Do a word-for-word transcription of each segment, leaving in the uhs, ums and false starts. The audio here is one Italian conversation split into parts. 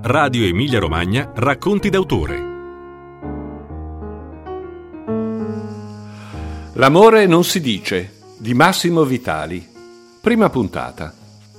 Radio Emilia Romagna Racconti d'autore. L'amore non si dice, di Massimo Vitali. Prima puntata.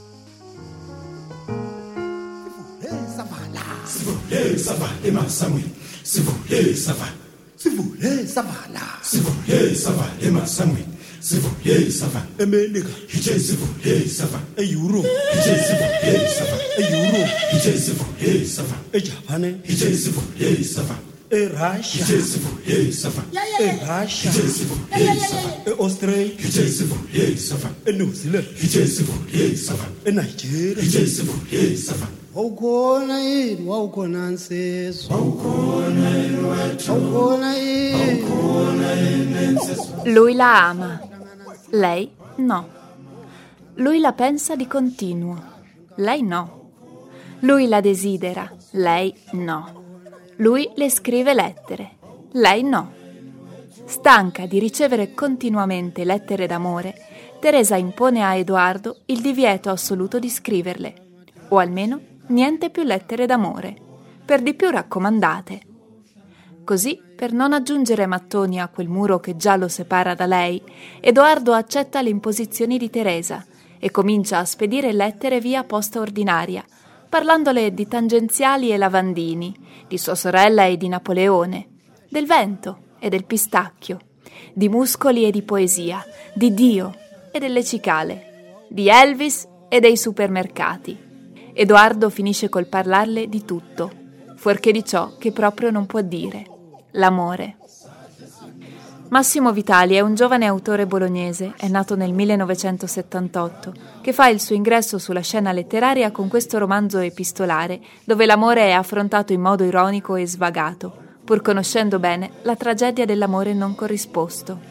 Sivule savale masamwi, sivule savale, sivule savala, sivule savale masamwi, sivule savale, America, hije sivule savale, Europe, hije sivule savale, Europe, hije sivule savale, Japan, hije sivule savale, Russia, hije sivule savale, Russia, hije sivule savale, Australia, hije sivule savale, New Zealand, hije sivule savale, Nigeria, hije sivule savale. Wawukhona yini wawukhona nsizwa Wawukhona yini wethu wawukhona yini Wawukhona yini nsizwa. Lui la ama, lei no. Lui la pensa di continuo, lei no. Lui la desidera, lei no. Lui le scrive lettere, lei no. Stanca di ricevere continuamente lettere d'amore, Teresa impone a Edoardo il divieto assoluto di scriverle, o almeno niente più lettere d'amore, per di più raccomandate. Così, per non aggiungere mattoni a quel muro che già lo separa da lei, Edoardo accetta le imposizioni di Teresa e comincia a spedire lettere via posta ordinaria, parlandole di tangenziali e lavandini, di sua sorella e di Napoleone, del vento e del pistacchio, di muscoli e di poesia, di Dio e delle cicale, di Elvis e dei supermercati. Edoardo finisce col parlarle di tutto, fuorché di ciò che proprio non può dire, l'amore. Massimo Vitali è un giovane autore bolognese, è nato nel millenovecentosettantotto, che fa il suo ingresso sulla scena letteraria con questo romanzo epistolare, dove l'amore è affrontato in modo ironico e svagato, pur conoscendo bene la tragedia dell'amore non corrisposto.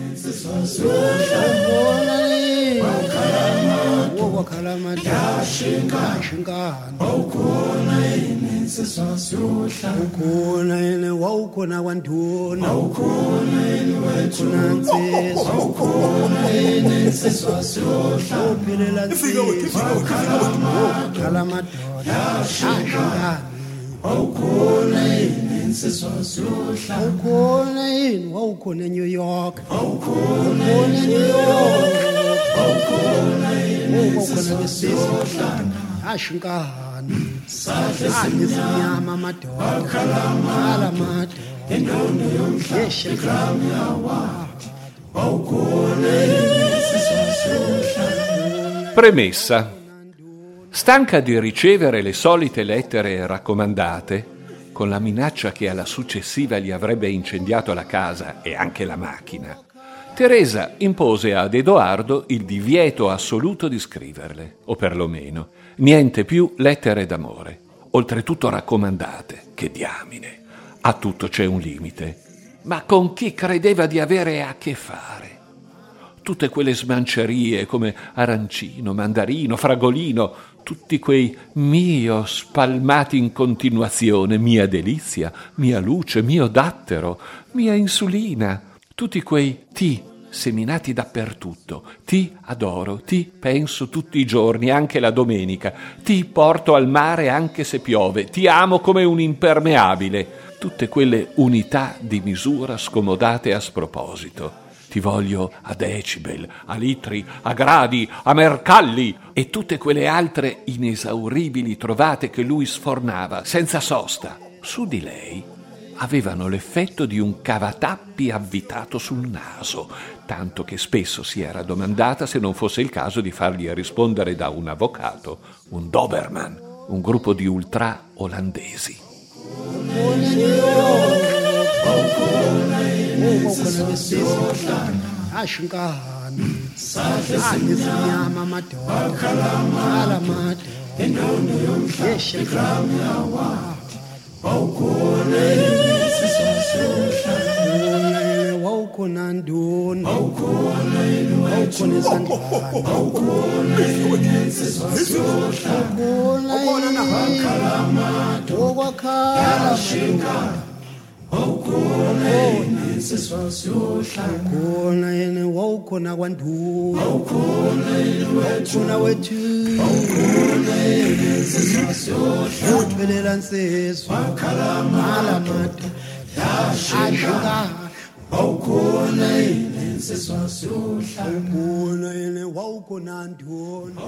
wawakhala yashingana Wawukhona yini nsizwa siyohla. wawukhona yini wawukhona wanduna Wawukhona yini wethu nsizwa Wawukhona yini nsizwa siyohla. wawuphilela nsizwa wawukhala madoda yashingana Wawukhona yini nsizwa siyohla. wawukhona yini wawukhona eNew York Wawukhona eNew York wawukhona yini wawukhona besizwa yashingana anesimnyama madoda khala madoda endondo yomhla yeshingana wawukhona yini nsizwa siyohla. Premessa. Stanca di ricevere le solite lettere raccomandate, con la minaccia che alla successiva gli avrebbe incendiato la casa e anche la macchina, Teresa impose ad Edoardo il divieto assoluto di scriverle, o perlomeno niente più lettere d'amore, oltretutto raccomandate. Che diamine, a tutto c'è un limite. Ma con chi credeva di avere a che fare? Tutte quelle smancerie come arancino, mandarino, fragolino, tutti quei mio spalmati in continuazione, mia delizia, mia luce, mio dattero, mia insulina, tutti quei ti seminati dappertutto, ti adoro, ti penso tutti i giorni, anche la domenica, ti porto al mare anche se piove, ti amo come un impermeabile, tutte quelle unità di misura scomodate a sproposito. Ti voglio a decibel, a litri, a gradi, a mercalli e tutte quelle altre inesauribili trovate che lui sfornava senza sosta su di lei avevano l'effetto di un cavatappi avvitato sul naso, tanto che spesso si era domandata se non fosse il caso di fargli rispondere da un avvocato, un Doberman, un gruppo di ultra olandesi. ashingana anesimnyama madoda khala madoda endondo yomhla yeshingana wawukhona yini nsizwa siyohla. wawukhona nduna Wawukhona yini wethu wawukhona esandlani Wawukhona yini nsizwa siyohla. wawukhona yini wokwakhala Yashingana wawukhona yini nsizwa siyohla. wawukhona yini wawukhona kwanduna Wawukhona yini wethu wawukhona wethu Wawukhona yini nsizwa siyohla. washwelela nsizwa malamade yashika awukhona yini nsizwa sohla awukhona yini wawukhona ndona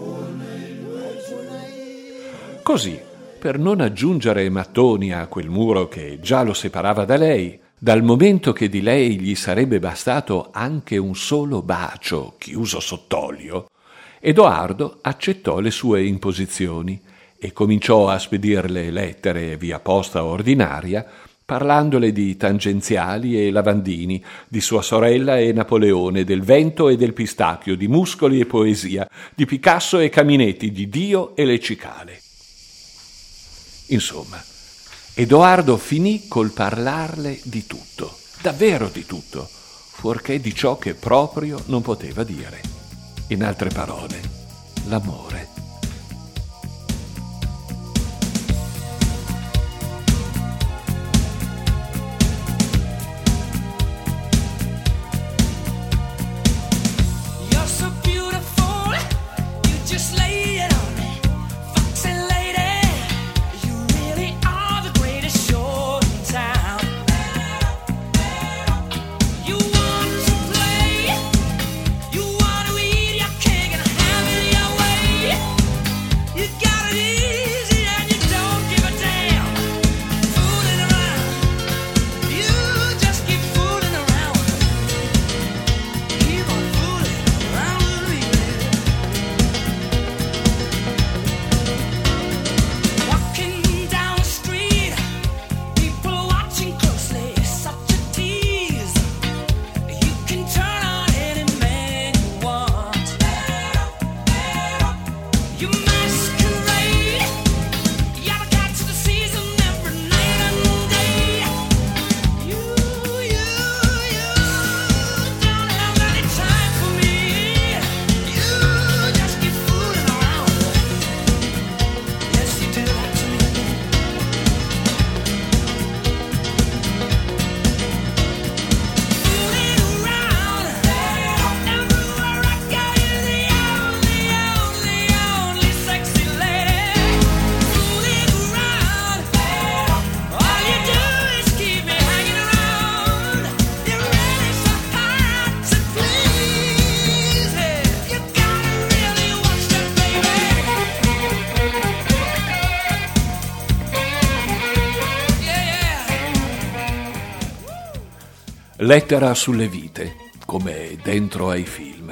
Così, per non aggiungere mattoni a quel muro che già lo separava da lei, dal momento che di lei gli sarebbe bastato anche un solo bacio chiuso sott'olio, Edoardo accettò le sue imposizioni e cominciò a spedirle lettere via posta ordinaria, parlandole di tangenziali e lavandini, di sua sorella e Napoleone, del vento e del pistacchio, di muscoli e poesia, di Picasso e Caminetti, di Dio e le cicale. Insomma, Edoardo finì col parlarle di tutto, davvero di tutto, fuorché di ciò che proprio non poteva dire. In altre parole, l'amore. Lettera sulle vite, come dentro ai film.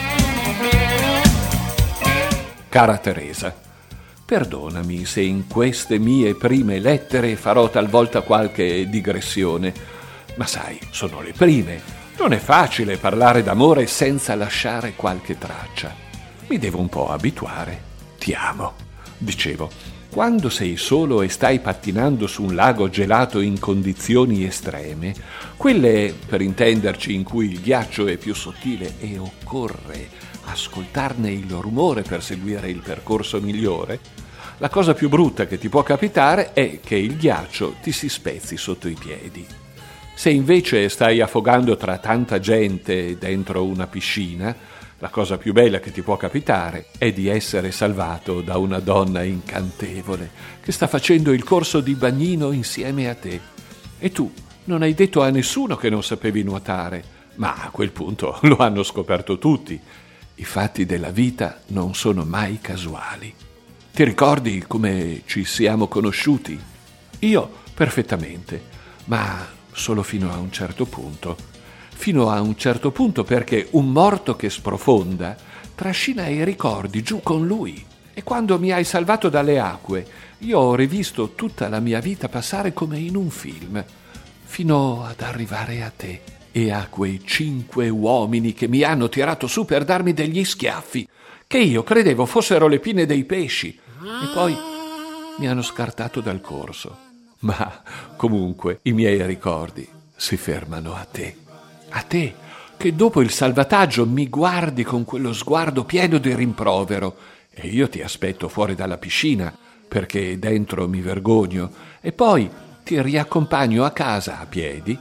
Cara Teresa, perdonami se in queste mie prime lettere farò talvolta qualche digressione, ma sai, sono le prime. Non è facile parlare d'amore senza lasciare qualche traccia. Mi devo un po' abituare. Ti amo, dicevo. Quando sei solo e stai pattinando su un lago gelato in condizioni estreme, quelle, per intenderci, in cui il ghiaccio è più sottile e occorre ascoltarne il rumore per seguire il percorso migliore, la cosa più brutta che ti può capitare è che il ghiaccio ti si spezzi sotto i piedi. Se invece stai affogando tra tanta gente dentro una piscina, la cosa più bella che ti può capitare è di essere salvato da una donna incantevole che sta facendo il corso di bagnino insieme a te. E tu non hai detto a nessuno che non sapevi nuotare, ma a quel punto lo hanno scoperto tutti. I fatti della vita non sono mai casuali. Ti ricordi come ci siamo conosciuti? Io perfettamente, ma solo fino a un certo punto. Fino a un certo punto perché un morto che sprofonda trascina i ricordi giù con lui. E quando mi hai salvato dalle acque, io ho rivisto tutta la mia vita passare come in un film, fino ad arrivare a te e a quei cinque uomini che mi hanno tirato su per darmi degli schiaffi, che io credevo fossero le pinne dei pesci, e poi mi hanno scartato dal corso. Ma comunque i miei ricordi si fermano a te. A te, che dopo il salvataggio mi guardi con quello sguardo pieno di rimprovero e io ti aspetto fuori dalla piscina perché dentro mi vergogno e poi ti riaccompagno a casa a piedi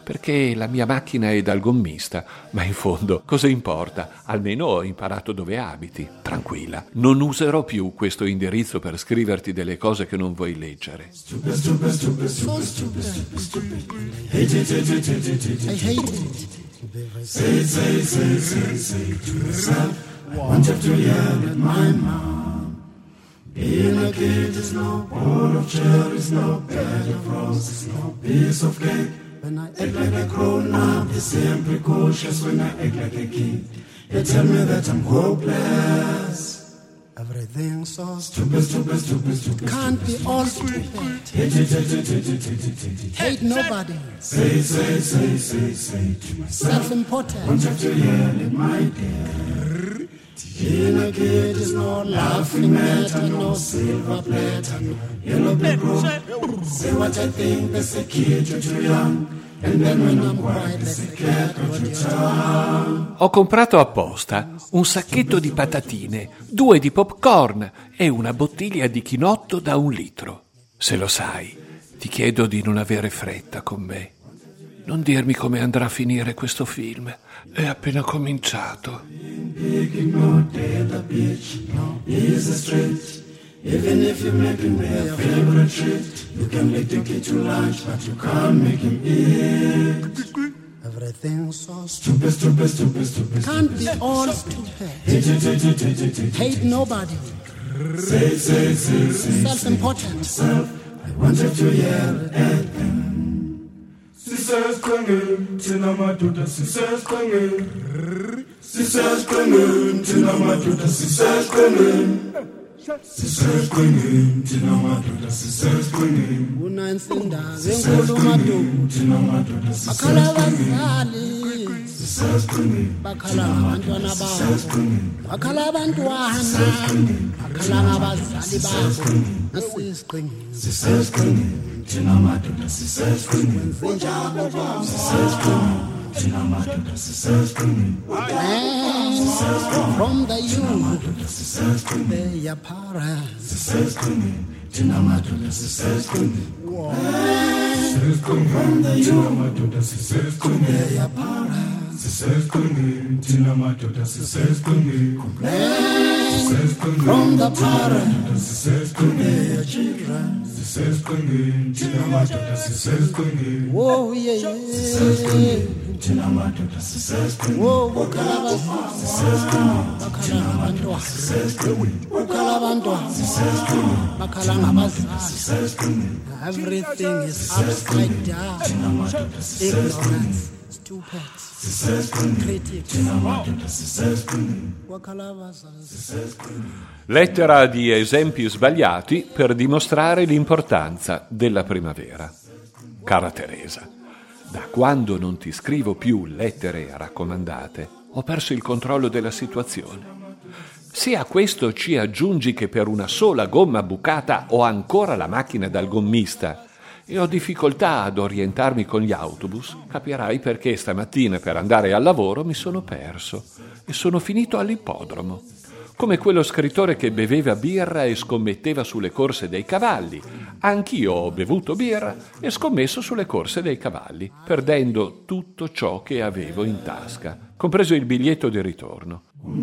perché la mia macchina è dal gommista, ma in fondo cosa importa? Almeno ho imparato dove abiti. Tranquilla, non userò più questo indirizzo per scriverti delle cose che non vuoi leggere. So stupid. I hate it. Say, say, say, say, say to yourself, I wanted to yell at my mom. Being a kid is no bowl of cherries, no bed of roses, no piece of cake. When I act like a grown-up, they say I'm precocious. When I act like a kid, they tell me that I'm hopeless. Everything's so Stupid, stupid, stupid, stupid. can't be all stupid. Hate, hate, hate, hate, hate, hate, hate, hate. Hate nobody. Say, say, say, say, say to myself, Self-important. wanted to yell at my dad. Being a kid is no laughing matter, no silver platter, no yellow brick road. Say what I think, they say kid, you're too young. And then when I'm quiet, they say cat, what you tongue. Ho comprato apposta un sacchetto di patatine, due di popcorn e una bottiglia di chinotto da un litro. Se lo sai, ti chiedo di non avere fretta con me. Non dirmi come andrà a finire questo film. È appena cominciato. Picking no dead a bitch, no easy straight. Even if you're making me a favorite treat, you can make the kid to lunch, but you can't make him eat. Everything's so Stupid, stupid. stupid, stupid, stupid. Can't be all stupid. Hate, hate, hate, hate, hate, hate, hate. Hate nobody. Say, say, say, say. Self-important. Self, I wanted to yell at them. Sisters clinging, tina maduda, sisters clinging. Sisters clinging, tina maduda, sisters clinging. Sisters clinging, tina maduda, sisters clinging. Unansinda venkulu madu. Tina maduda, Bakhala sisters clinging. abazali. Sisters clinging. Bakhala abantwana babo. Bakhala abantwana. Bakhala abazali babo. Nasisiqingile. Sisters clinging, tina maduda, sisters clinging. Zenjalo babo. Sisters clinging, tina maduda, sisters clinging. And from the youth, Sisters clinging, they are parents. sisters clinging. Tina maduda, sisters clinging. Sisters clinging, tina maduda, sisters clinging. They are parents. Sisters clinging, tina maduda, sisters clinging. Sisters clinging, From the parents, sisters clinging. they are children. Sisters clinging, tina maduda, sisters clinging. Oh yeah, yeah. Tina maduda, sisters clinging. Oh, bakhala abazali. Bakhala abantwana. Bakhala abantwana. Bakhala ngabazali. Everything is upside down. Ignorance, stupid, critics. Bakhala abazali. Lettera di esempi sbagliati per dimostrare l'importanza della primavera. Cara Teresa, da quando non ti scrivo più lettere raccomandate, ho perso il controllo della situazione. Se a questo ci aggiungi che per una sola gomma bucata ho ancora la macchina dal gommista e ho difficoltà ad orientarmi con gli autobus, capirai perché stamattina per andare al lavoro mi sono perso e sono finito all'ippodromo. Come quello scrittore che beveva birra e scommetteva sulle corse dei cavalli. Anch'io ho bevuto birra e scommesso sulle corse dei cavalli, perdendo tutto ciò che avevo in tasca, compreso il biglietto di ritorno.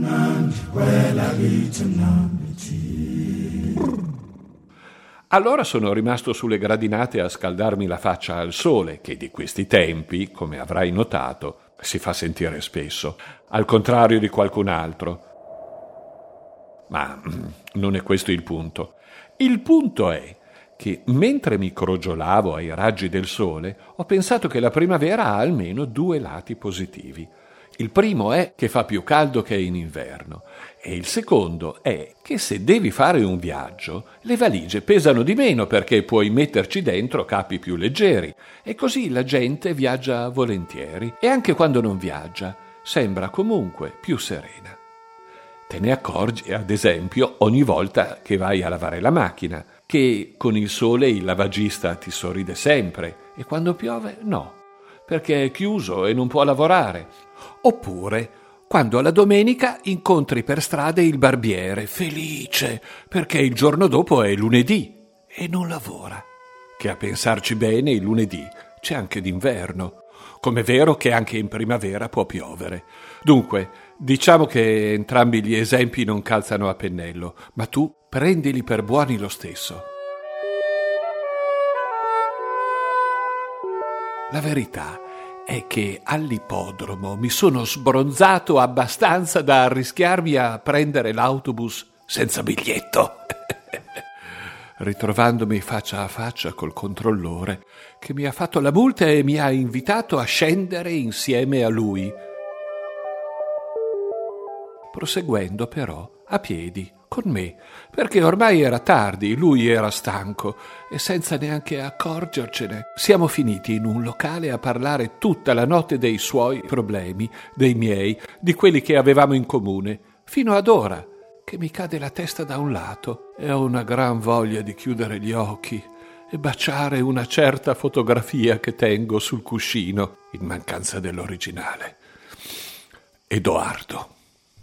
Allora sono rimasto sulle gradinate a scaldarmi la faccia al sole, che di questi tempi, come avrai notato, si fa sentire spesso, al contrario di qualcun altro. Ma non è questo il punto. Il punto è che mentre mi crogiolavo ai raggi del sole, ho pensato che la primavera ha almeno due lati positivi. Il primo è che fa più caldo che in inverno e il secondo è che se devi fare un viaggio, le valigie pesano di meno perché puoi metterci dentro capi più leggeri e così la gente viaggia volentieri e anche quando non viaggia sembra comunque più serena. Te ne accorgi, ad esempio, ogni volta che vai a lavare la macchina, che con il sole il lavagista ti sorride sempre e quando piove no, perché è chiuso e non può lavorare. Oppure quando alla domenica incontri per strada il barbiere, felice, perché il giorno dopo è lunedì e non lavora. Che a pensarci bene il lunedì c'è anche d'inverno. com'è vero che anche in primavera può piovere. Dunque, diciamo che entrambi gli esempi non calzano a pennello, ma tu prendili per buoni lo stesso. La verità è che all'ippodromo mi sono sbronzato abbastanza da arrischiarmi a prendere l'autobus senza biglietto, ritrovandomi faccia a faccia col controllore che mi ha fatto la multa e mi ha invitato a scendere insieme a lui, proseguendo però a piedi con me, perché ormai era tardi, lui era stanco e senza neanche accorgercene siamo finiti in un locale a parlare tutta la notte dei suoi problemi, dei miei, di quelli che avevamo in comune, fino ad ora che mi cade la testa da un lato e ho una gran voglia di chiudere gli occhi e baciare una certa fotografia che tengo sul cuscino in mancanza dell'originale. Edoardo.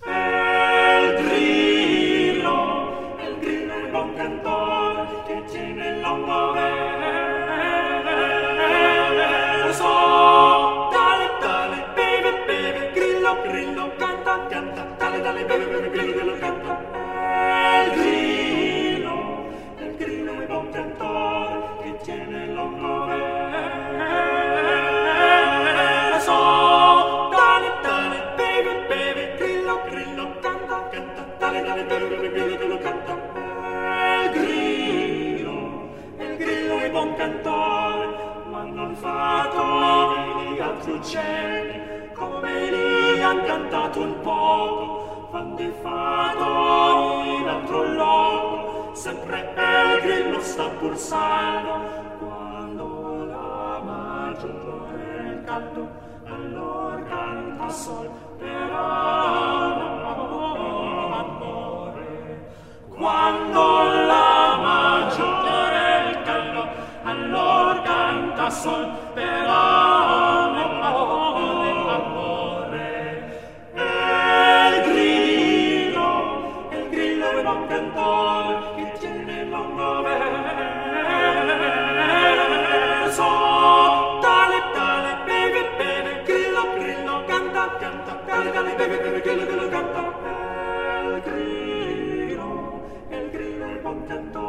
Come li han cantato un poco, van di fato in altro loco, sempre il grillo sta pulsando, quando la maggiore il canto, allora canta sol per amore. Quando la maggiore il canto, allora canta sol per amore. Canta, il grillo, il grillo, il buon canto.